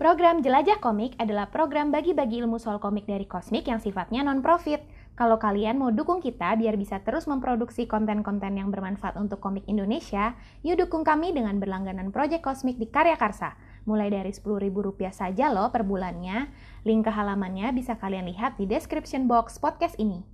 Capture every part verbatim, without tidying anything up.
Program Jelajah Komik adalah program bagi-bagi ilmu soal komik dari Cosmic yang sifatnya non-profit. Kalau kalian mau dukung kita biar bisa terus memproduksi konten-konten yang bermanfaat untuk komik Indonesia, yuk dukung kami dengan berlangganan Project Cosmic di Karya Karsa. Mulai dari sepuluh ribu rupiah saja loh per bulannya. Link ke halamannya bisa kalian lihat di description box podcast ini.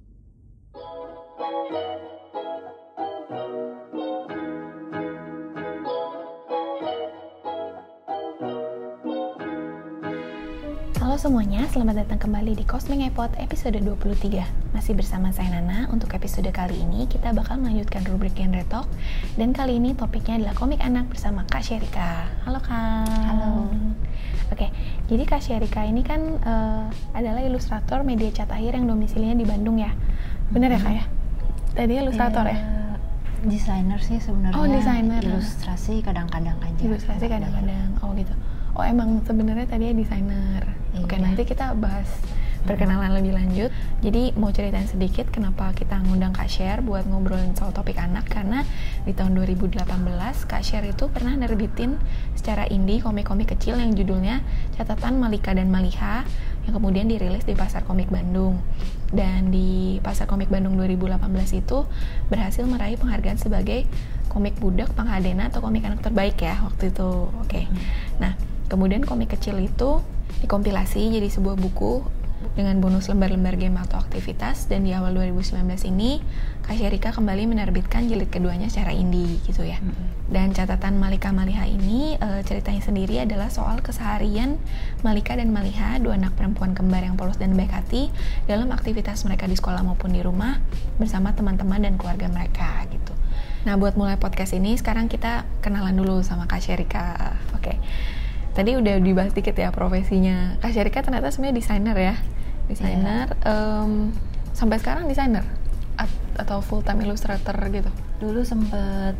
Halo semuanya, selamat datang kembali di Cosmic Epot episode dua puluh tiga. Masih bersama saya Nana. Untuk episode kali ini kita bakal melanjutkan rubrik genre talk. Dan kali ini topiknya adalah komik anak bersama Kak Sherika. Halo Kak. Halo. Oke, jadi Kak Sherika ini kan uh, adalah ilustrator media cat air yang domisilinya di Bandung ya. Bener ya Kak ya? Tadi ilustrator eh, ya? Desainer sih sebenarnya. Oh, desainer. Ilustrasi kadang-kadang aja. Ilustrasi kadang-kadang. Oh gitu. Oh emang sebenarnya tadi desainer. Iya. Oke, nanti kita bahas perkenalan lebih lanjut. Jadi mau ceritain sedikit kenapa kita ngundang Kak Sher buat ngobrolin soal topik anak, karena di tahun dua ribu delapan belas Kak Sher itu pernah nerbitin secara indie komik-komik kecil yang judulnya Catatan Malika dan Maliha, yang kemudian dirilis di Pasar Komik Bandung. Dan di Pasar Komik Bandung dua ribu delapan belas itu berhasil meraih penghargaan sebagai komik budak Panghadena atau komik anak terbaik ya waktu itu. Oke. Hmm. Nah, kemudian komik kecil itu dikompilasi jadi sebuah buku dengan bonus lembar-lembar game atau aktivitas, dan di awal dua ribu sembilan belas ini Kak Sherika kembali menerbitkan jilid keduanya secara indie gitu ya. Mm-hmm. Dan Catatan Malika Maliha ini e, ceritanya sendiri adalah soal keseharian Malika dan Maliha, dua anak perempuan kembar yang polos dan baik hati dalam aktivitas mereka di sekolah maupun di rumah bersama teman-teman dan keluarga mereka gitu. Nah, buat mulai podcast ini sekarang kita kenalan dulu sama Kak Sherika. Oke. Okay. Tadi udah dibahas dikit ya profesinya. Kak Sherika ternyata sebenarnya desainer ya. Desainer, yeah. um, sampai sekarang desainer? At- atau full time illustrator gitu? Dulu sempet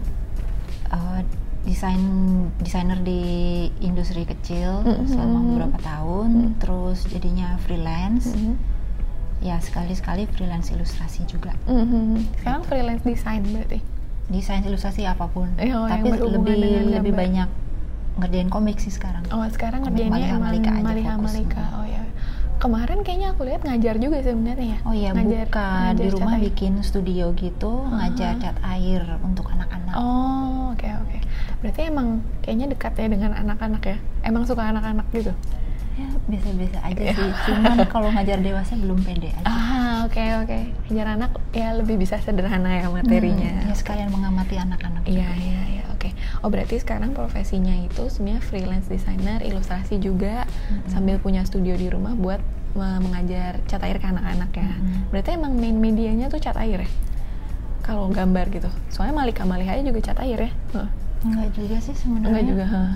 uh, desain desainer di industri kecil mm-hmm. selama beberapa tahun, mm-hmm. terus jadinya freelance. Mm-hmm. Ya sekali-sekali freelance ilustrasi juga. Mm-hmm. Sekarang freelance desain berarti? Desain ilustrasi apapun, oh, tapi lebih lebih banyak ngerjain komik sih sekarang. Oh, sekarang ngerjainnya emang Malika aja, Malika, Malika. Oh ya. Kemarin kayaknya aku lihat ngajar juga sebenarnya ya. Oh iya, ngajar, buka ngajar di rumah bikin studio gitu, uh-huh. ngajar cat air untuk anak-anak. Oh, oke okay, oke. Okay. Berarti emang kayaknya dekat ya dengan anak-anak ya. Emang suka anak-anak gitu? Ya, biasa-biasa aja sih. Cuman kalau ngajar dewasa belum pede aja. Ah, oke okay, oke. Okay. Ngajar anak ya lebih bisa sederhana ya materinya. Hmm, ya sekalian mengamati anak-anak. Iya, iya, iya. Oke. Oh, berarti sekarang profesinya itu sebenarnya freelance designer, ilustrasi juga, mm-hmm. sambil punya studio di rumah buat mengajar cat air ke anak-anak ya. Mm-hmm. Berarti emang main medianya tuh cat air ya? Kalau gambar gitu. Soalnya Malika Maliha juga cat air ya? Huh. Enggak juga sih sebenarnya. Enggak juga, huh.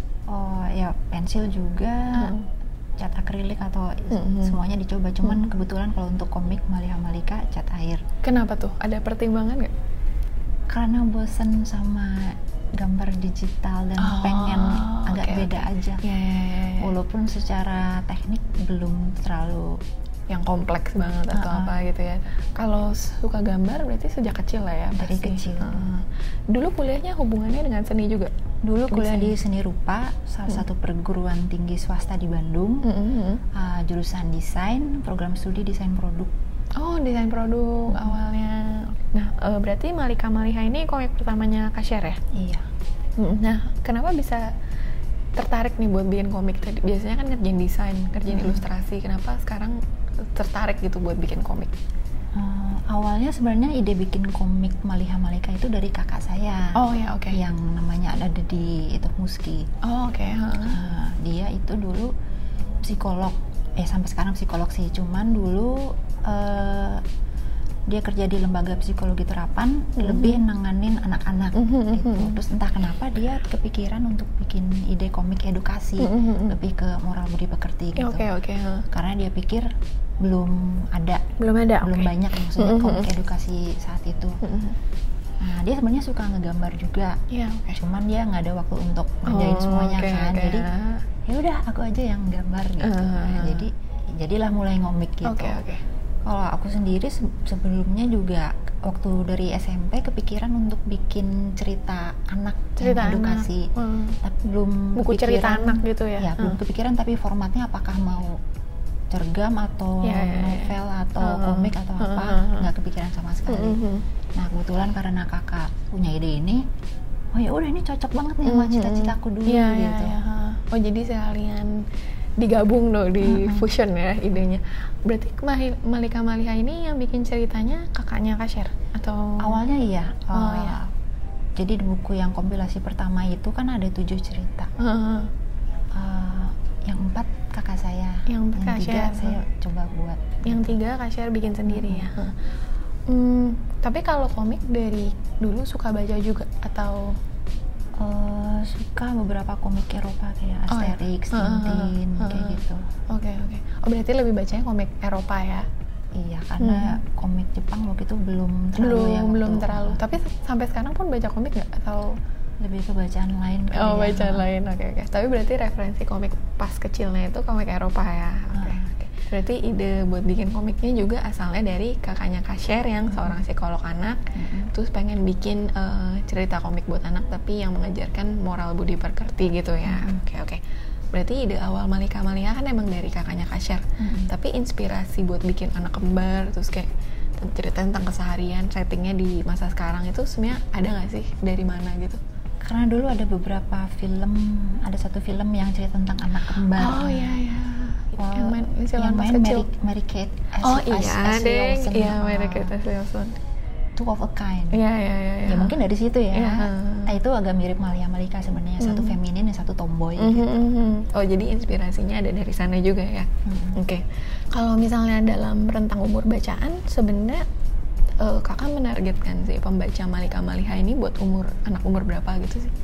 Oh, ya pensil juga. Hmm. Cat akrilik atau mm-hmm. semuanya dicoba. Cuman mm-hmm. kebetulan kalau untuk komik Maliha Malika cat air. Kenapa tuh? Ada pertimbangan nggak? Karena bosen sama gambar digital dan oh, pengen agak okay, beda okay. aja. Yeah, yeah, yeah. Walaupun secara teknik belum terlalu yang kompleks banget uh-uh. atau apa gitu ya. Kalau suka gambar berarti sejak kecil lah ya. Dari pasti. kecil. Uh. Dulu kuliahnya hubungannya dengan seni juga? Dulu kuliah di Seni Rupa, salah hmm. satu perguruan tinggi swasta di Bandung. Hmm. Uh, jurusan desain, program studi desain produk. Oh, desain produk hmm. awalnya. Nah, uh, berarti Malika Maliha ini komik pertamanya Kak Sher ya? Iya. Hmm. Nah, kenapa bisa tertarik nih buat bikin komik tadi? Biasanya kan ngerjain desain, ngerjain hmm. ilustrasi. Kenapa sekarang tertarik gitu buat bikin komik? Uh, awalnya sebenarnya ide bikin komik Maliha Malika itu dari kakak saya. Oh ya, oke. Okay. Yang namanya ada di itu Muski. Oh, oke. Okay. Uh, dia itu dulu psikolog. Eh sampai sekarang psikolog sih. Cuman dulu uh, dia kerja di lembaga psikologi terapan, mm-hmm. lebih nanganin anak-anak mm-hmm. gitu. Terus entah kenapa dia kepikiran untuk bikin ide komik edukasi, mm-hmm. lebih ke moral budi pekerti gitu. Oke, okay, oke. Okay, huh. Karena dia pikir belum ada, belum ada, belum okay. banyak maksudnya mm-hmm. komik edukasi saat itu. Mm-hmm. Nah, dia sebenarnya suka ngegambar juga, yeah, okay. cuman dia nggak ada waktu untuk ngerjain oh, semuanya okay, kan. Okay. Jadi ya udah aku aja yang gambar gitu. Uh-huh. Nah, jadi jadilah mulai ngomik gitu. Oke okay, oke. Okay. Kalau aku sendiri se- sebelumnya juga waktu dari S M P kepikiran untuk bikin cerita anak Cerita yang anak. edukasi, Hmm. tapi belum Buku cerita kepikiran- anak gitu ya? Ya, belum Hmm. kepikiran tapi formatnya apakah mau cergam atau Ya, ya, ya. novel atau Hmm. komik atau Hmm, apa, hmm, hmm. nggak kepikiran sama sekali. Mhm. Nah kebetulan karena kakak punya ide ini, oh ya udah ini cocok banget nih sama Mhm. cita-citaku dulu Iya, iya, gitu. iya, ha. Oh jadi sekalian digabung loh di Mhm. fusion ya idenya. Berarti Mahi- Malika Maliha ini yang bikin ceritanya kakaknya Kasher atau Awalnya iya. Oh, uh, iya. Jadi di buku yang kompilasi pertama itu kan ada tujuh cerita. Heeh. Uh, yang empat kakak saya, Yang empat Kak tiga Sher. saya coba buat. yang tiga Kasher bikin sendiri ya. Mhm. Heeh. Hmm, tapi kalau komik dari dulu suka baca juga atau Uh, suka beberapa komik Eropa kayak Oh, iya. Asterix, Heeh, Tintin, heeh, kayak heeh. gitu. Oke, oke. Oh berarti lebih bacanya komik Eropa ya? Iya, karena komik Jepang waktu itu belum terlalu belum ya. belum waktu- terlalu. Tapi sampai sekarang pun baca komik nggak atau lebih ke bacaan lain. kali oh ya. bacaan lain? Oke, oke. Tapi berarti referensi komik pas kecilnya itu komik Eropa ya? Oke. Ah. oke. Berarti ide buat bikin komiknya juga asalnya dari kakaknya Kasher yang seorang psikolog anak. Mhm. Terus pengen bikin eh, cerita komik buat anak tapi yang mengajarkan moral budi pekerti gitu ya. Mhm. Oke, oke. Berarti ide awal Malika Maliha kan emang dari kakaknya Kasher. Mhm. Tapi inspirasi buat bikin anak kembar terus kayak cerita tentang keseharian settingnya di masa sekarang itu sebenarnya ada nggak sih, dari mana gitu? Karena dulu ada beberapa film, ada satu film yang cerita tentang anak kembar. Oh iya iya. Wah, yang main ini yang pas main kecil. Mary, Mary Kate As- Oh As- iya Ashley deng. Olsen. Iya Ah, Mary Kate Ashley Olsen. Two of a Kind. Iya iya iya. Ya mungkin dari situ ya. Iya. Nah, itu agak mirip Malia Malika sebenarnya, satu Mhm. feminin yang satu tomboy. Mhm, gitu. mhm. Oh jadi inspirasinya ada dari sana juga ya. Mhm. Oke. Kalau misalnya dalam rentang umur bacaan sebenarnya eh, kakak menargetkan sih pembaca Malika Maliha ini buat umur anak umur berapa gitu sih?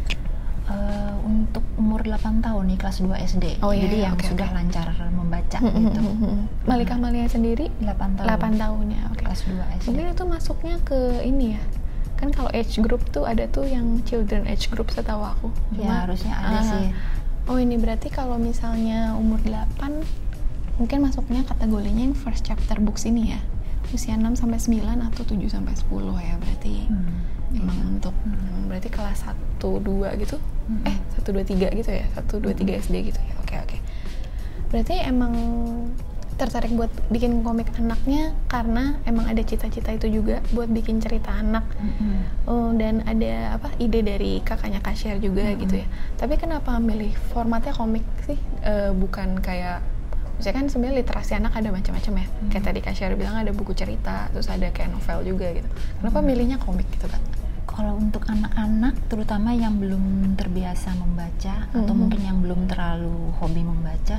Eh, untuk umur delapan tahun nih, kelas dua S D. Oh, iya, Jadi iya, yang oke, sudah oke. lancar membaca Mhm, gitu. mhm, mhm. Malika Maliha sendiri delapan tahun. delapan tahun ya. Oke. Kelas dua S D. Mungkin itu masuknya ke ini ya. Kan kalau age group tuh ada tuh yang children age group setahu aku. Ya, harusnya ada ah, sih. Oh ini berarti kalau misalnya umur delapan mungkin masuknya kategorinya yang first chapter books ini ya. Usia enam sampai sembilan atau tujuh sampai sepuluh ya berarti. Hmm, Emang iya. untuk Hmm. berarti kelas satu dua gitu. Hmm. Eh, satu dua tiga gitu ya. satu dua tiga S D gitu ya. Oke, oke. Berarti emang tertarik buat bikin komik anaknya karena emang ada cita-cita itu juga buat bikin cerita anak. Mhm. Oh, dan ada apa ide dari kakaknya Kasher juga Mm-hmm. gitu ya. Tapi kenapa milih formatnya komik sih? Eh, bukan kayak misalnya kan sebenarnya literasi anak ada macam-macam ya. Mm-hmm. Kayak tadi Kasher bilang ada buku cerita, terus ada kayak novel juga gitu. Kenapa Mm-hmm. milihnya komik gitu kan? Kalau untuk anak-anak, terutama yang belum terbiasa membaca atau Mhm. mungkin yang belum terlalu hobi membaca,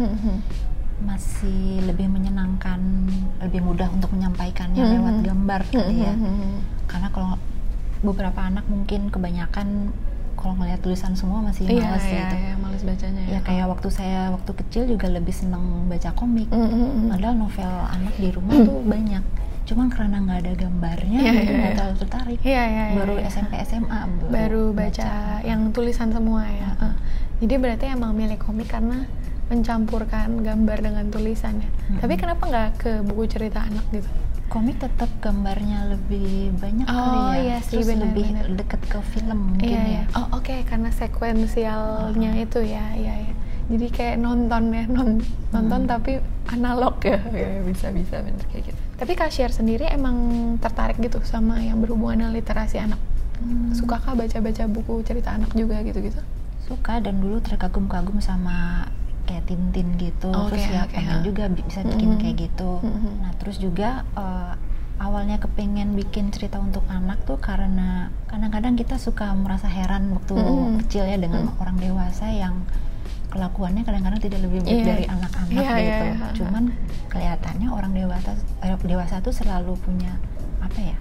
masih lebih menyenangkan, lebih mudah untuk menyampaikannya Mhm. lewat gambar kali ya. Mhm. Karena kalau beberapa anak mungkin kebanyakan kalau ngelihat tulisan semua masih Iya, males iya, gitu. iya, males bacanya ya. Ya kayak waktu saya waktu kecil juga lebih seneng baca komik. Mhm. Padahal novel anak di rumah tuh banyak. Cuman karena nggak ada gambarnya, Iya, jadi iya, nggak iya. terlalu tertarik. Iya, iya, iya, Baru iya. S M P S M A baru, baru baca yang tulisan semua ya. Mm-mm. Eh, Jadi berarti emang milih komik karena mencampurkan gambar dengan tulisan ya. Mm-mm. Tapi kenapa nggak ke buku cerita anak gitu? Komik tetap gambarnya lebih banyak Oh, kali ya. iya sih, Terus benar, lebih benar. deket ke film mungkin Iya, ya. iya. Oh oke, karena sekuensialnya Uh-huh. itu ya, iya ya. Jadi kayak nonton ya, non- nonton Hmm. tapi analog ya. Ya, bisa bisa bener kayak gitu. Tapi Kasher sendiri emang tertarik gitu sama yang berhubungan dengan literasi anak. Hmm. Sukakah baca-baca buku cerita anak juga gitu-gitu? Suka, dan dulu terkagum-kagum sama kayak Tintin gitu. Oke, Terus ya oke, pengen ha. juga bi- bisa bikin Mhm. kayak gitu. Mhm. Nah terus juga eh, awalnya kepengen bikin cerita untuk anak tuh karena kadang-kadang kita suka merasa heran waktu Mhm. kecil ya dengan Mhm. orang dewasa yang kelakuannya kadang-kadang tidak lebih baik Iya. dari anak-anak Iya, iya, gitu. iya. Cuman kelihatannya orang dewasa eh, dewasa tuh selalu punya apa ya,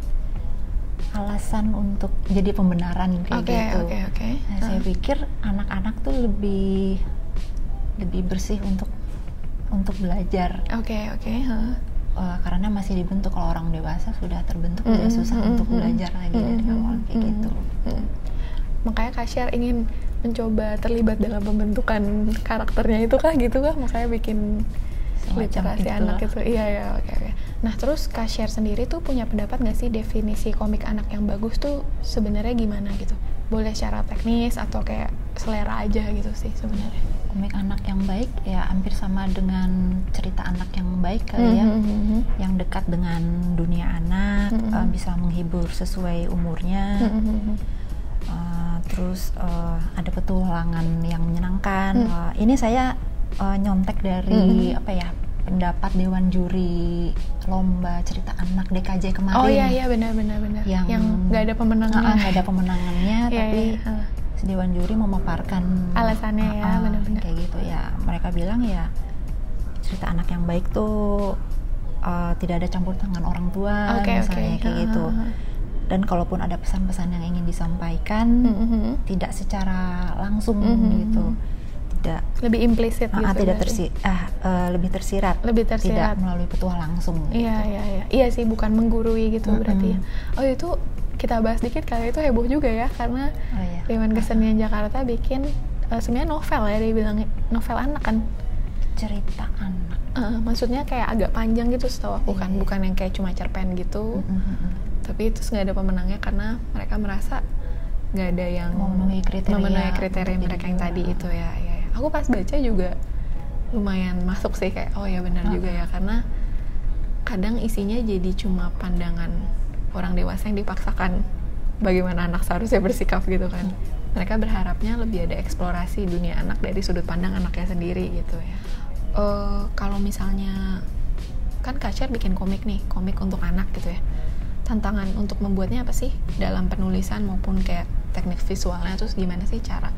alasan untuk jadi pembenaran kayak Oke, gitu. oke, oke. Nah, saya Ah. pikir anak-anak tuh lebih lebih bersih untuk untuk belajar. Oke, oke. Hah. Eh, karena masih dibentuk. Kalau orang dewasa sudah terbentuk, Mm-mm, udah susah mm-mm, untuk mm-mm. belajar lagi dari Mm-mm, awal kayak mm-mm, gitu. mm-mm. Makanya Kasher ingin mencoba terlibat dalam pembentukan karakternya itu kah gitu kah? Makanya bikin Semacam literasi itulah. anak itu. Iya ya, oke oke. Nah terus Kak Share sendiri tuh punya pendapat nggak sih definisi komik anak yang bagus tuh sebenarnya gimana gitu? Boleh secara teknis atau kayak selera aja gitu sih sebenarnya. Komik anak yang baik ya hampir sama dengan cerita anak yang baik kali ya, Mm-hmm. yang dekat dengan dunia anak, Mm-hmm. uh, bisa menghibur sesuai umurnya. Mm-hmm. Uh, terus uh, ada petualangan yang menyenangkan. Mm. Uh, ini saya uh, nyontek dari Mm-hmm. apa ya, pendapat Dewan Juri Lomba Cerita Anak D K J kemarin. Oh iya iya benar-benar benar. Yang Yang nggak ada pemenangnya. nggak ada pemenangannya, Iya, tapi iya, uh. si Dewan Juri memaparkan Alasannya ya, uh, uh, benar-benar. kayak gitu ya. Mereka bilang ya cerita anak yang baik tuh uh, tidak ada campur tangan orang tua, Oke, misalnya oke. kayak gitu. Uh-huh. Dan kalaupun ada pesan-pesan yang ingin disampaikan, Mm-hmm. tidak secara langsung Mm-hmm. gitu, tidak Lebih implisit uh, gitu. uh, tidak berarti. tersi ah uh, lebih tersirat, Lebih tersirat. tidak melalui petuah langsung. Gitu. Iya iya iya. Iya sih bukan menggurui gitu Mm-mm. berarti ya. Oh itu kita bahas dikit kali, itu heboh juga ya karena Oh, iya. Dewan Kesenian Jakarta bikin uh, sebenarnya novel ya, dia bilang novel anak kan. Cerita anak. Uh, maksudnya kayak agak panjang gitu setahu aku kan, Iya. bukan yang kayak cuma cerpen gitu. Mm-mm. Tapi itu nggak ada pemenangnya karena mereka merasa nggak ada yang Memenuhi kriteria memenuhi kriteria untuk mereka yang jadi tadi juara. itu ya, ya, ya. Aku pas baca juga lumayan masuk sih, kayak oh ya benar Uh-uh. juga ya, karena kadang isinya jadi cuma pandangan orang dewasa yang dipaksakan bagaimana anak seharusnya bersikap gitu kan. Mereka berharapnya lebih ada eksplorasi dunia anak dari sudut pandang anaknya sendiri gitu ya. Uh, kalau misalnya kan Kak Share bikin komik nih, komik untuk anak gitu ya. Tantangan untuk membuatnya apa sih dalam penulisan maupun kayak teknik visualnya, terus gimana sih cara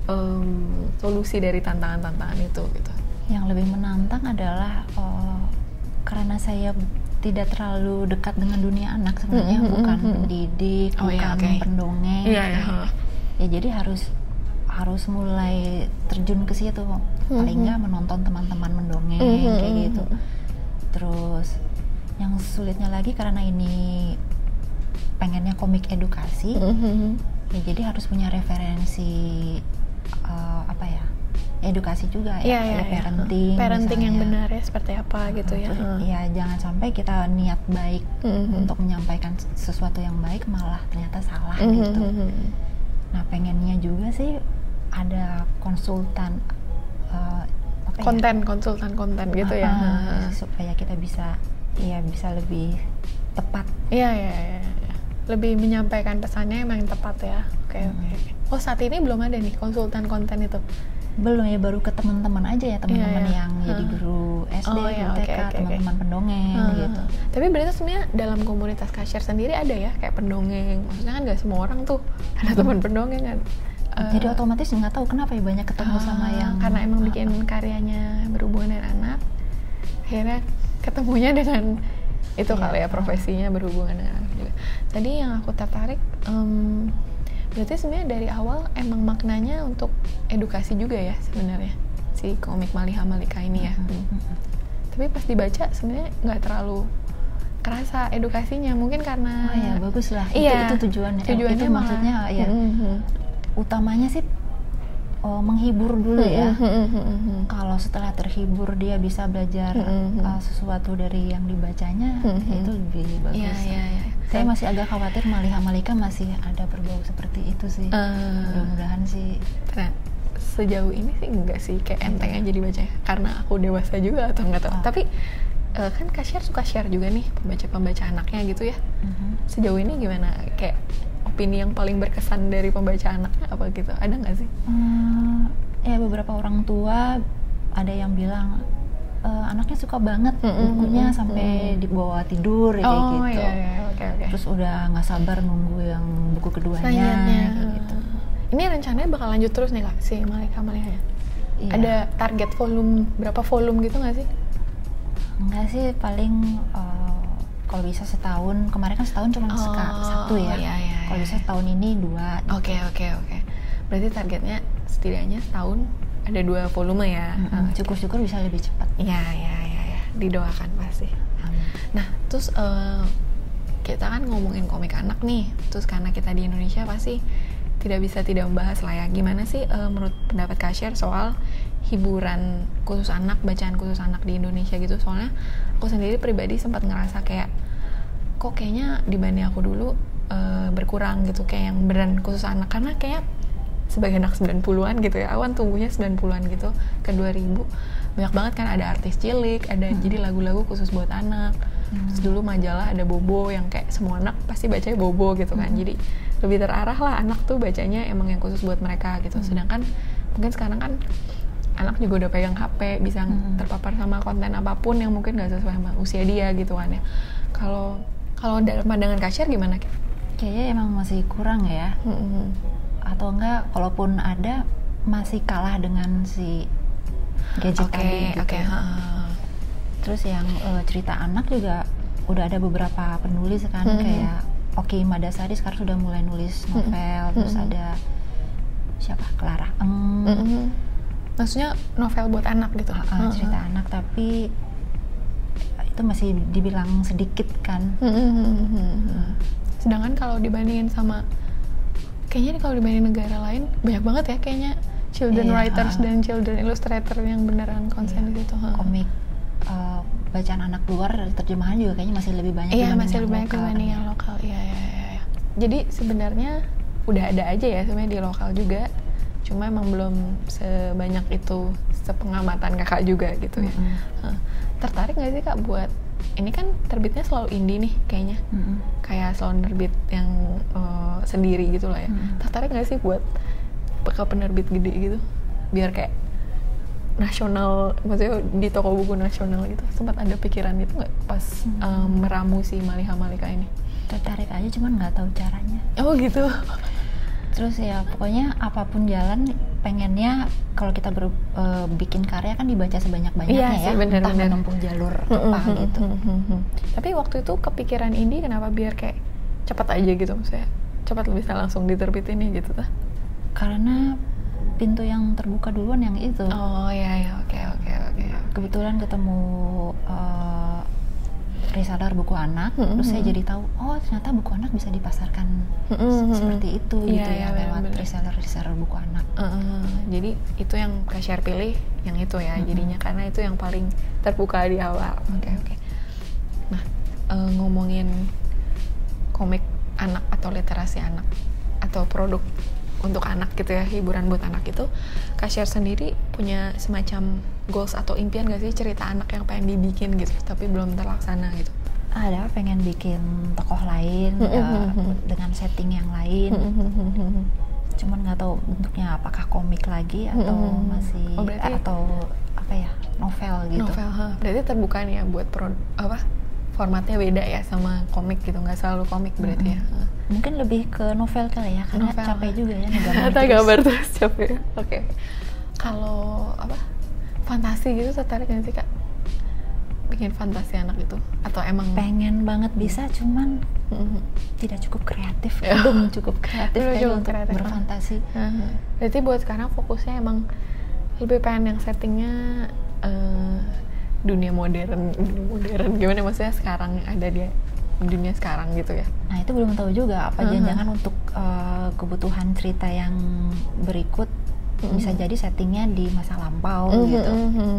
um, solusi dari tantangan-tantangan itu gitu? Yang lebih menantang adalah uh, karena saya tidak terlalu dekat dengan dunia anak sebenarnya, Mm-hmm, bukan mm-hmm. pendidik, Oh, bukan iya, okay. pendongeng. Iya, iya. Ya jadi harus harus mulai terjun ke situ, Mm-hmm. paling nggak menonton teman-teman mendongeng Mm-hmm. kayak gitu. Terus yang sulitnya lagi karena ini pengennya komik edukasi, Mm-hmm. ya jadi harus punya referensi uh, apa ya, edukasi juga ya, Iya, iya, ya iya. parenting, Parenting yang misalnya. benar ya seperti apa gitu ya. Terus, Hmm. ya jangan sampai kita niat baik Mhm. untuk menyampaikan sesuatu yang baik malah ternyata salah Mhm. gitu. Nah pengennya juga sih ada konsultan uh, apa ya? Konten, konsultan konten gitu ya. Ah, supaya kita bisa ya bisa lebih tepat. Iya, iya, iya. iya. Lebih menyampaikan pesannya emang yang tepat ya. Oke, Hmm. oke. Oh, saat ini belum ada nih konsultan konten itu. Belum ya, baru ke teman-teman aja ya, teman-teman Iya, iya. yang jadi Hmm. guru S D, Oh, iya, guru T K, oke, oke, oke. teman-teman pendongeng Hmm. gitu. Tapi berarti sebenarnya dalam komunitas Kak Share sendiri ada ya kayak pendongeng. Maksudnya kan nggak semua orang tuh ada teman pendongeng kan. Eh, Jadi otomatis nggak tahu kenapa ya banyak ketemu ah, sama yang karena emang bikin karyanya berhubungan dengan anak, akhirnya ketemunya dengan itu Iya. kali ya, profesinya berhubungan dengan anak juga. Tadi yang aku tertarik, em, berarti sebenarnya dari awal emang maknanya untuk edukasi juga ya sebenarnya si komik Maliha Malika ini ya. Mhm, Hmm. mhm. Tapi pas dibaca sebenarnya nggak terlalu kerasa edukasinya, mungkin karena Oh ya bagus lah, Iya, itu, itu tujuannya. Eh, tujuannya itu maksudnya malah- ya Mhm. utamanya sih oh, menghibur dulu ya. Mhm, mhm, mhm. Kalau setelah terhibur dia bisa belajar Mhm. uh, sesuatu dari yang dibacanya, Mhm. itu lebih bagus. Iya, iya, iya. Saya masih agak khawatir Maliha Malika masih ada berbau seperti itu sih. Eh, Mudah-mudahan sih. Nah, sejauh ini sih enggak sih, kayak enteng aja dibacanya karena aku dewasa juga atau enggak tahu. Oh. Tapi eh, kan Kak Share suka share juga nih pembaca-pembaca anaknya gitu ya. Mhm. Sejauh ini gimana, kayak opini yang paling berkesan dari pembaca anaknya apa gitu, ada nggak sih? Hmm, ya beberapa orang tua ada yang bilang e, anaknya suka banget Mm-mm, bukunya mm-mm, sampai mm-mm. dibawa tidur kayak Oh gitu. iya, iya, oke oke. Terus udah nggak sabar nunggu yang buku keduanya Selanjutnya, kayak gitu. ini rencananya bakal lanjut terus nih Kak si Malika Malika ya? Iya. Ada target volume berapa volume gitu nggak sih? Enggak sih, paling uh, kalau bisa setahun. Kemarin kan setahun cuma Oh, seka- satu ya. iya, iya, Kalau iya. bisa tahun ini dua. Oke oke oke. Berarti targetnya setidaknya setahun ada dua volume ya? Mm-mm. Ah, Syukur-syukur bisa lebih cepat. Iya iya iya ya. Didoakan pasti. Amin. Nah terus eh, kita kan ngomongin komik anak nih. Terus karena kita di Indonesia pasti tidak bisa tidak membahas lah ya. Gimana sih eh, menurut pendapat Kak Share soal hiburan khusus anak, bacaan khusus anak di Indonesia gitu. Soalnya aku sendiri pribadi sempat ngerasa kayak kok kayaknya dibanding aku dulu uh, berkurang gitu kayak yang beneran khusus anak, karena kayak sebagai anak sembilan puluhan gitu ya, awan tumbuhnya sembilan puluhan gitu ke dua ribu, banyak banget kan ada artis cilik, ada hmm. jadi lagu-lagu khusus buat anak. Hmm. Terus dulu majalah ada Bobo yang kayak semua anak pasti bacanya Bobo gitu kan. Hmm. Jadi lebih terarah lah anak tuh bacanya emang yang khusus buat mereka gitu. Hmm. Sedangkan mungkin sekarang kan anak juga udah pegang H P, bisa hmm. terpapar sama konten apapun yang mungkin gak sesuai sama usia dia gitu kan ya. Kalau kalau dalam pandangan Kak Sher gimana? Kayaknya emang masih kurang ya. Hmm. Atau enggak, kalaupun ada masih kalah dengan si gadget okay, tadi gitu. Okay. Terus yang uh, cerita anak juga udah ada beberapa penulis kan, mm-hmm. kayak Oki Madasari sekarang sudah mulai nulis novel, mm-hmm. terus ada siapa? Clara Eng. Mm-hmm. Maksudnya novel buat anak gitu? Uh, uh, cerita mm-hmm. anak, tapi itu masih dibilang sedikit kan. Mm-hmm. Sedangkan kalau dibandingin sama kayaknya kalau dibanding negara lain banyak banget ya kayaknya children yeah, writers uh, dan children illustrator yang beneran konsen yeah. di situ. Huh. Komik uh, bacaan anak luar terjemahan juga kayaknya masih lebih banyak. Iya, masih lebih banyak dibanding yang lokal. Iya, iya, iya. Jadi sebenarnya udah ada aja ya sebenarnya di lokal juga. Cuma emang belum sebanyak itu sepengamatan kakak juga gitu ya. Mm-hmm. Huh. Tertarik nggak sih Kak buat ini kan terbitnya selalu indie nih kayaknya, mm-hmm. kayak selalu nerbit yang uh, sendiri gitu lah ya. Mm-hmm. Tertarik nggak sih buat ke penerbit gede gitu, biar kayak nasional, maksudnya di toko buku nasional gitu? Sempat ada pikiran itu nggak pas mm-hmm. um, meramu si Maliha Malika ini? Tertarik aja, cuman nggak tahu caranya. Oh gitu. Terus ya pokoknya apapun jalan pengennya kalau kita ber, uh, bikin karya kan dibaca sebanyak-banyaknya iya, ya, bener, entah bener. menempuh jalur apa mm-hmm, gitu. Mm-hmm. Tapi waktu itu kepikiran indie kenapa biar kayak cepat aja gitu, maksudnya cepat bisa langsung diterbitin nih gitu tuh? Karena pintu yang terbuka duluan yang itu. Oh iya iya oke oke oke. Kebetulan ketemu uh, reseller buku anak, mm-hmm. terus saya jadi tahu oh ternyata buku anak bisa dipasarkan mm-hmm. seperti itu yeah, gitu ya, lewat reseller-reseller buku anak. Uh, jadi itu yang Kak Sher pilih yang itu ya, mm-hmm. jadinya karena itu yang paling terbuka di awal. Oke okay, oke. Okay. Nah uh, ngomongin komik anak atau literasi anak atau produk untuk anak gitu ya, hiburan buat anak itu, Kak Sher sendiri punya semacam goals atau impian gak sih cerita anak yang pengen dibikin gitu tapi belum terlaksana gitu? Ada, pengen bikin tokoh lain mm-hmm. uh, dengan setting yang lain, mm-hmm. cuman nggak tahu bentuknya apakah komik lagi atau mm-hmm. masih oh, berarti, atau apa ya novel gitu. Novel, huh? Berarti terbuka nih ya buat pro, apa formatnya beda ya sama komik gitu, nggak selalu komik berarti mm-hmm. ya? Mungkin lebih ke novel kali ya, karena novel, capek juga ya ngegambar terus. gambar terus capek. Oke. Okay. Kalau apa fantasi gitu tertarik nggak sih Kak? Bikin fantasi anak gitu? Atau emang pengen banget bisa, cuman mm-hmm. tidak cukup kreatif, belum cukup kreatif belum untuk kreatif berfantasi. Uh-huh. Berarti buat sekarang fokusnya emang lebih pengen yang settingnya uh, dunia modern, dunia modern gimana maksudnya sekarang yang ada di dunia sekarang gitu ya? Nah itu belum tahu juga apa uh-huh. jangan-jangan untuk uh, kebutuhan cerita yang berikut mm-hmm. bisa jadi settingnya di masa lampau mm-hmm. gitu.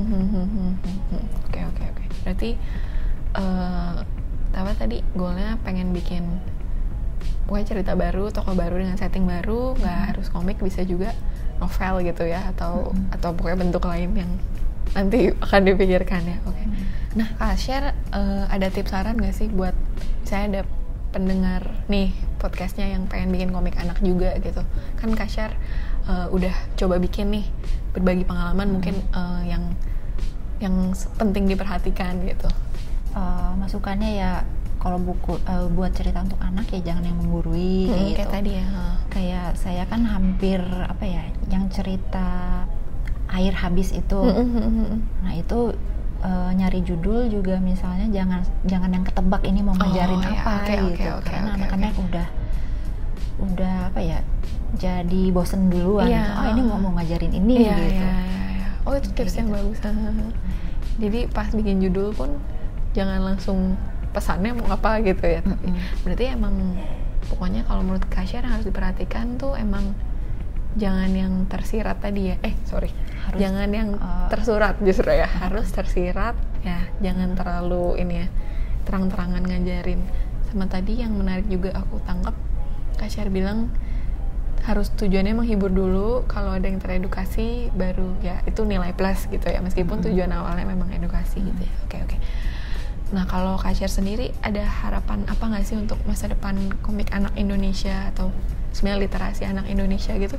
Oke oke oke. Berarti uh, apa tadi goalnya pengen bikin pokoknya cerita baru, tokoh baru dengan setting baru, nggak mm-hmm. harus komik, bisa juga novel gitu ya, atau mm-hmm. atau pokoknya bentuk lain yang nanti akan dipikirkan ya. Oke. Okay. Mm-hmm. Nah Kak Sher uh, ada tips saran nggak sih buat misalnya ada pendengar nih podcastnya yang pengen bikin komik anak juga gitu? Kan Kak Sher uh, udah coba bikin nih, berbagi pengalaman hmm. mungkin uh, yang yang penting diperhatikan gitu. Uh, masukannya ya kalau buku uh, buat cerita untuk anak ya jangan yang menggurui hmm, kayak gitu. Kayak tadi ya. Huh. Kayak saya kan hampir apa ya, yang cerita air habis itu. Hmm. Nah itu Uh, nyari judul juga misalnya jangan jangan yang ketebak ini mau ngajarin oh, apa ya. okay, gitu okay, okay, karena okay, anak-anak okay. udah udah apa ya jadi bosen duluan yeah. gitu. Oh ini mau mau ngajarin ini yeah, gitu yeah, yeah, yeah. Oh itu tips yang gitu. Bagus. Jadi pas bikin judul pun jangan langsung pesannya mau apa gitu ya. Tapi mm-hmm. berarti emang pokoknya kalau menurut Kak Sher yang harus diperhatikan tuh emang jangan yang tersirat tadi ya. Eh sorry. Harus harus jangan yang uh, tersurat justru ya, harus tersirat ya, jangan terlalu ini ya, terang-terangan ngajarin. Sama tadi yang menarik juga aku tangkap, Kak Sher bilang harus tujuannya menghibur dulu, kalau ada yang teredukasi baru ya itu nilai plus gitu ya, meskipun mm-hmm. tujuan awalnya memang edukasi mm-hmm. gitu ya. Oke oke. Nah kalau Kak Sher sendiri ada harapan apa nggak sih untuk masa depan komik anak Indonesia atau sebenarnya literasi anak Indonesia gitu?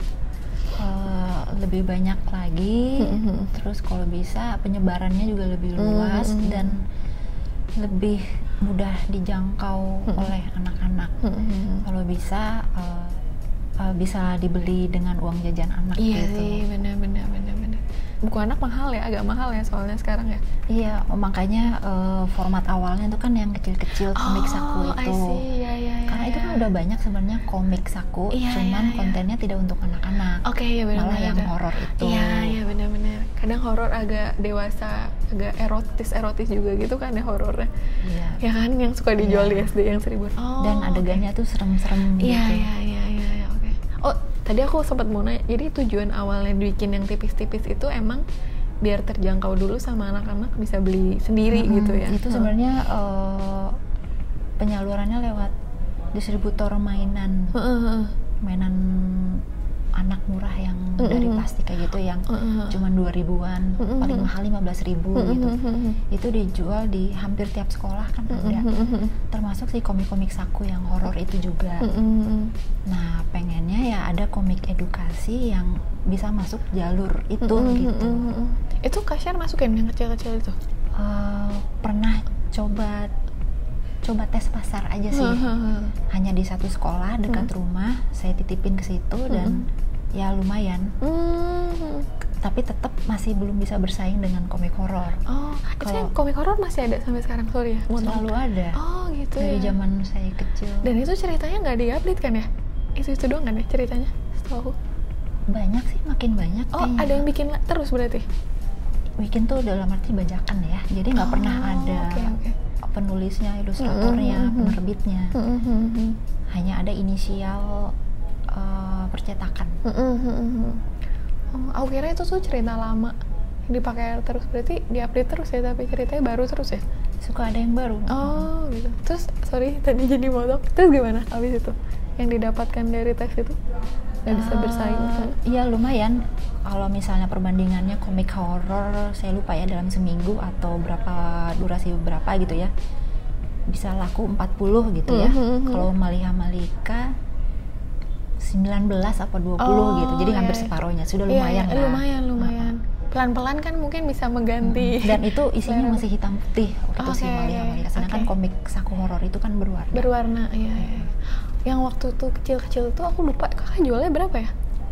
Uh, lebih banyak lagi, mm-hmm. terus kalau bisa penyebarannya juga lebih luas mm-hmm. dan lebih mudah dijangkau mm-hmm. oleh anak-anak. Mm-hmm. Kalau bisa uh, uh, bisa dibeli dengan uang jajan anak. Iya gitu. Sih, benar-benar benar-benar. Buku anak mahal ya, agak mahal ya soalnya sekarang ya. Iya, oh, makanya uh, format awalnya itu kan yang kecil-kecil komik oh, saku itu. I see. Ya, ya, ya, Karena ya. itu kan udah banyak sebenarnya komik saku, ya, cuman ya, ya. kontennya tidak untuk anak-anak. Oke, okay, ya benar. Malah yang horor itu. Iya, iya benar-benar. Kadang horor agak dewasa, agak erotis-erotis juga gitu kan ya horornya. Iya. Ya kan yang suka dijual iya. di S D yang seribuan. Oh, dan adegannya okay. tuh serem-serem gitu. Iya, iya, iya, iya, ya, oke. Okay. Oh, tadi aku sempat mau nanya, jadi tujuan awalnya bikin yang tipis-tipis itu emang biar terjangkau dulu sama anak-anak bisa beli sendiri hmm, gitu ya. Itu sebenarnya hmm. uh, penyalurannya lewat distributor mainan. Hmm. Mainan anak murah yang hmm. dari plastik kayak gitu yang hmm. cuma dua ribuan, hmm. paling mahal lima belas ribu hmm. gitu. Hmm. Itu dijual di hampir tiap sekolah kan ada. Hmm. Termasuk si komik-komik saku yang horor itu juga. Hmm. Nah, pengennya ya ada komik edukasi yang bisa masuk jalur itu mm-hmm, gitu. Mm-hmm. Itu Kak Sher masukin yang kecil-kecil itu? Uh, pernah coba coba tes pasar aja sih. Uh-huh. Hanya di satu sekolah dekat uh-huh. rumah, saya titipin ke situ uh-huh. dan ya lumayan. Uh-huh. Tapi tetap masih belum bisa bersaing dengan komik horor. Oh, itu yang komik horor masih ada sampai sekarang, sorry ya. Selalu ada. Oh, gitu dari ya. Dari zaman saya kecil. Dan itu ceritanya nggak di-update kan ya? Itu-itu doang kan ya ceritanya? Setahu banyak sih, makin banyak. Oh, kayaknya. Ada yang bikin terus berarti? Bikin tuh dalam arti bajakan ya, jadi nggak oh, pernah ada okay, okay. penulisnya, ilustratornya, mm-hmm. penerbitnya. Mm-hmm. Hanya ada inisial uh, percetakan. Mm-hmm. Oh, aku kira itu tuh cerita lama dipakai terus, berarti diupdate terus ya, tapi ceritanya baru terus ya? Suka ada yang baru. Oh, gitu. Terus, sorry tadi jadi motong. Terus gimana abis itu? Yang didapatkan dari tes itu? Nggak bisa bersaing? Iya uh, lumayan. Kalau misalnya perbandingannya komik horor, saya lupa ya dalam seminggu atau berapa durasi berapa gitu ya, bisa laku empat puluh gitu ya. Mm-hmm. Kalau Maliha Malika sembilan belas apa dua puluh oh, gitu, jadi hampir iya, separohnya. Sudah lumayan iya, lah. Lumayan, lumayan. Pelan-pelan kan mungkin bisa mengganti. Hmm. Dan itu isinya masih hitam putih waktu okay, itu sih Maliha Malika. Sedangkan okay. komik saku horor itu kan berwarna. Berwarna, iya. iya. Yang waktu tuh kecil-kecil tuh aku lupa kakak jualnya berapa ya?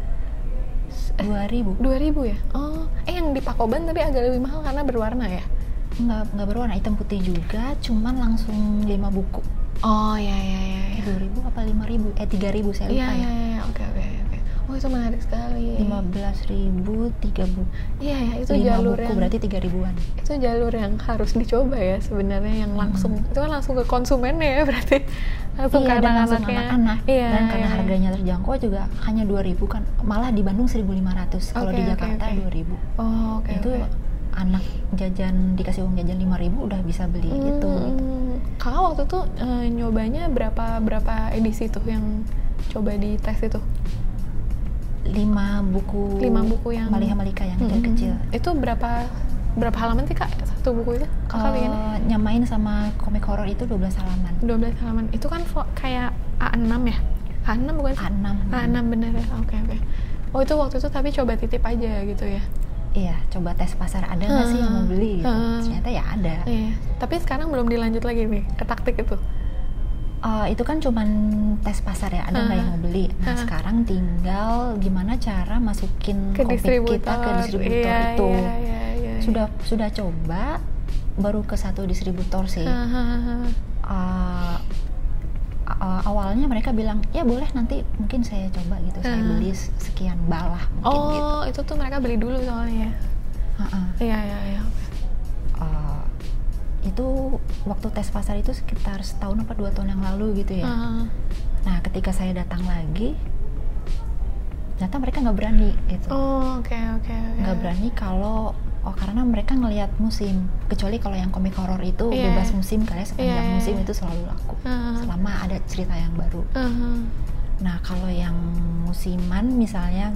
dua ribu. dua ribu ya? Oh, eh yang di Pakoban tapi agak lebih mahal karena berwarna ya? Enggak, enggak berwarna, hitam putih juga, cuman langsung lima buku. Oh, ya ya ya. ya. dua ribu apa lima ribu? Eh tiga ribu saya lupa ya. Iya iya iya, oke oke oke. Oh, itu menarik sekali. lima belas ribu, tiga buku. Iya ya, itu jalur buku, yang berarti tiga ribuan. Itu jalur yang harus dicoba ya sebenarnya, yang langsung. Hmm. Itu kan langsung ke konsumennya ya berarti. Langsung iya, ke anak-anak. Iya, dan karena iya, harganya terjangkau juga hanya dua ribu kan. Malah di Bandung seribu lima ratus. Kalau okay, di Jakarta okay, okay. dua ribu. Oh, oke. Okay, itu okay. Anak jajan dikasih uang jajan lima ribu udah bisa beli hmm, gitu, gitu. Kakak waktu itu e, nyobanya berapa berapa edisi tuh yang coba di tes itu? lima buku. lima buku yang Maliha Malika yang hmm, kecil. Itu berapa berapa halaman sih Kak satu buku itu? Kakak uh, nyamain sama komik horor itu dua belas halaman. dua belas halaman. Itu kan fo- kayak A enam ya? A enam bukan sih? A enam. A enam bener ya. Oke okay, oke. Okay. Oh, itu waktu itu tapi coba titip aja gitu ya. Iya, coba tes pasar ada nggak hmm. sih yang mau beli gitu. Hmm. Ternyata ya ada. Iya. Tapi sekarang belum dilanjut lagi nih ke taktik itu. Uh, itu kan cuman tes pasar ya, ada nggak hmm. yang mau beli. Nah hmm. sekarang tinggal gimana cara masukin ke komik kita ke distributor iya, itu. Iya, iya, iya, sudah iya. sudah coba, baru ke satu distributor sih. Hmm. Uh, uh, awalnya mereka bilang ya boleh nanti mungkin saya coba gitu, hmm. saya beli sekian balah mungkin oh, gitu. Oh itu tuh mereka beli dulu soalnya ya. Uh-uh. Iya iya iya. Uh, itu waktu tes pasar itu sekitar setahun apa dua tahun yang lalu gitu ya. Uh. Nah ketika saya datang lagi ternyata mereka nggak berani gitu. Oh, oke oke oke. Nggak berani kalau oh karena mereka ngelihat musim, kecuali kalau yang komik horor itu yeah. bebas musim, karena sepanjang yeah. musim itu selalu laku uh-huh. selama ada cerita yang baru. Uh-huh. Nah kalau yang musiman misalnya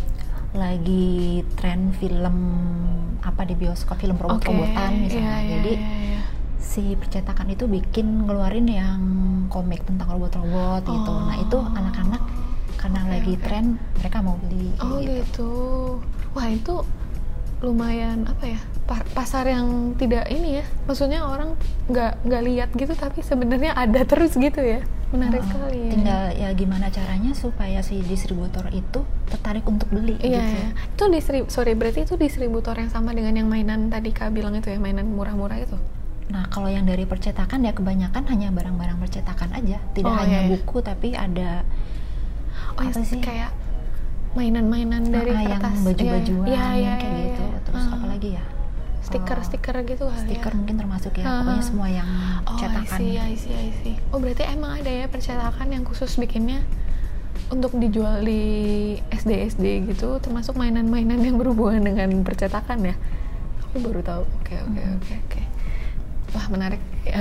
lagi tren film apa di bioskop, film robot-robotan okay. misalnya, yeah, yeah, jadi yeah, yeah. si percetakan itu bikin ngeluarin yang komik tentang robot-robot oh. gitu. Nah itu anak-anak karena okay, lagi okay. tren mereka mau beli. Oh gitu. gitu. Wah itu lumayan apa ya, pasar yang tidak ini ya, maksudnya orang nggak nggak lihat gitu tapi sebenarnya ada terus gitu ya. Menarik uh, sekali ya. Tinggal ya gimana caranya supaya si distributor itu tertarik untuk beli iya, gitu. Iya. Itu distrib sorry berarti itu distributor yang sama dengan yang mainan tadi Kak bilang itu ya, mainan murah-murah itu. Nah kalau yang dari percetakan ya kebanyakan hanya barang-barang percetakan aja, tidak oh, hanya iya. buku tapi ada oh, apa sih kayak mainan-mainan dari nah, kertas, yang baju-bajuan ya, ya, kayak ya, gitu. Ya. Terus uh. apa lagi ya? Stiker-stiker uh, gitu kali stiker ya? mungkin termasuk ya. Uh. Pokoknya semua yang oh, cetakan. Oh, I see, I see, I see. Oh, berarti emang ada ya percetakan yang khusus bikinnya untuk dijual di S D S D gitu, termasuk mainan-mainan yang berhubungan dengan percetakan ya? Aku baru tahu. Oke, oke, oke, oke. Wah, menarik.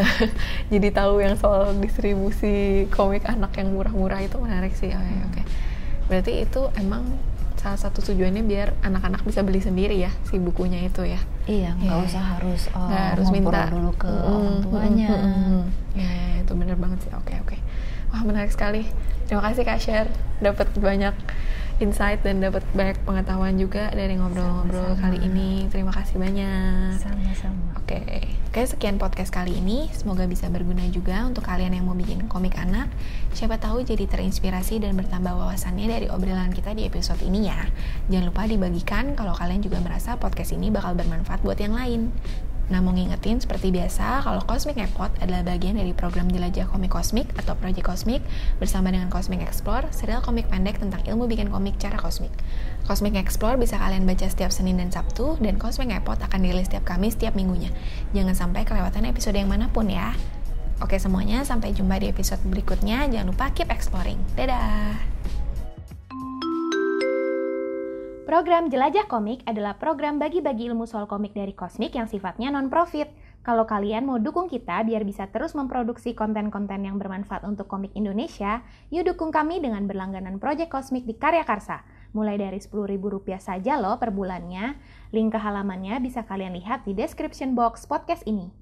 Jadi tahu yang soal distribusi komik anak yang murah-murah itu menarik sih. Oke, hmm. oke. Berarti itu emang salah satu tujuannya biar anak-anak bisa beli sendiri ya si bukunya itu ya. Iya, nggak yeah. usah harus oh, nggak harus minta dulu ke mm, orang tuanya. Mm, mm, mm. Ya, ya, itu benar banget sih. Oke, oke. Wah, menarik sekali. Terima kasih Kak Share. Dapat banyak insight dan dapat banyak pengetahuan juga dari ngobrol-ngobrol Sama-sama. kali ini. Terima kasih banyak. Sama-sama. Oke. Oke, sekian podcast kali ini. Semoga bisa berguna juga untuk kalian yang mau bikin komik anak. Siapa tahu jadi terinspirasi dan bertambah wawasannya dari obrolan kita di episode ini ya. Jangan lupa dibagikan kalau kalian juga merasa podcast ini bakal bermanfaat buat yang lain. Nah, mau ngingetin seperti biasa, kalau Cosmic Epod adalah bagian dari program Jelajah Komik Kosmik atau Project Kosmik bersama dengan Cosmic Explore, serial komik pendek tentang ilmu bikin komik cara kosmik. Cosmic Explore bisa kalian baca setiap Senin dan Sabtu, dan Cosmic Epod akan dirilis setiap Kamis setiap minggunya. Jangan sampai kelewatan episode yang manapun ya. Oke semuanya, sampai jumpa di episode berikutnya. Jangan lupa keep exploring. Dadah! Program Jelajah Komik adalah program bagi-bagi ilmu soal komik dari Cosmic yang sifatnya non-profit. Kalau kalian mau dukung kita biar bisa terus memproduksi konten-konten yang bermanfaat untuk komik Indonesia, yuk dukung kami dengan berlangganan Project Kosmik di Karya Karsa. Mulai dari sepuluh ribu rupiah saja loh per bulannya. Link ke halamannya bisa kalian lihat di description box podcast ini.